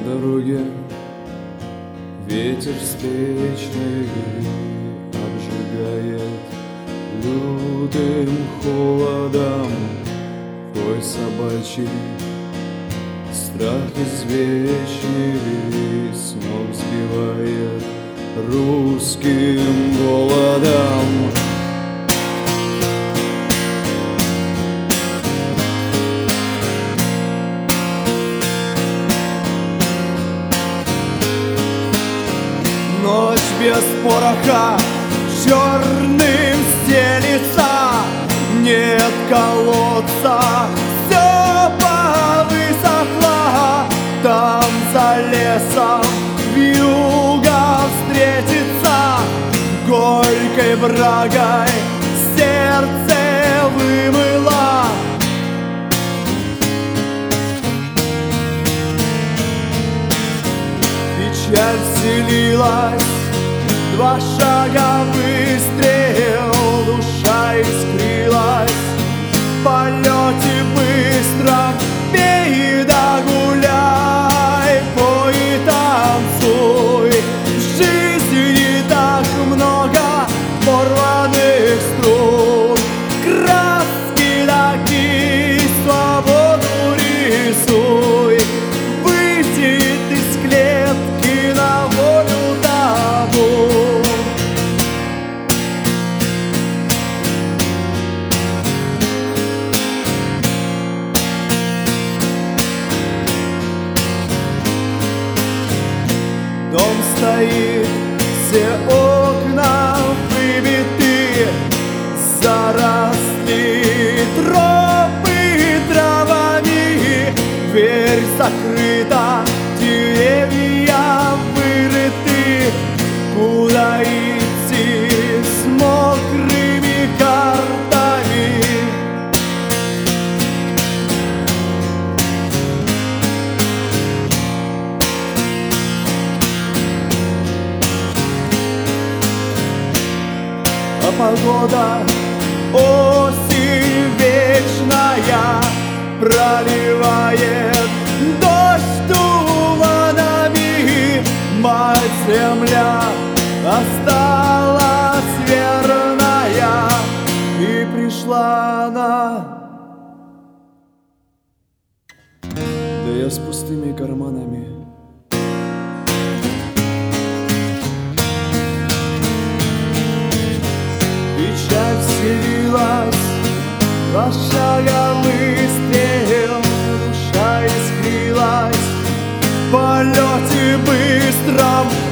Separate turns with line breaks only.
дороге ветер встречный обжигает лютым холодом. Твой собачий страх извечный с ног сбивает русским голодом. Ночь без пороха черным стелится, нет колодца, все повысохло. Там за лесом вьюга встретится, горькой брагой сердце вымыла. Печаль вселилась, два шага выстрел, душа искрилась в полете быстро. Пей да гуляй, пой и танцуй, в жизни так много порванных струн. Краски да кисть, свободу рисуй, выйди из клетки на волю табу. Дом стоит, все окна выбиты, заросли тропы травами, дверь закрыта, деревья вырыты. Куда идти с мокрыми картами? А погода осень вечная, проливает дождь туманами. Мать земля осталась верная, и пришла она, да я с пустыми карманами. Печаль вселилась, два шага выстрел, душа искрилась в полете быстром.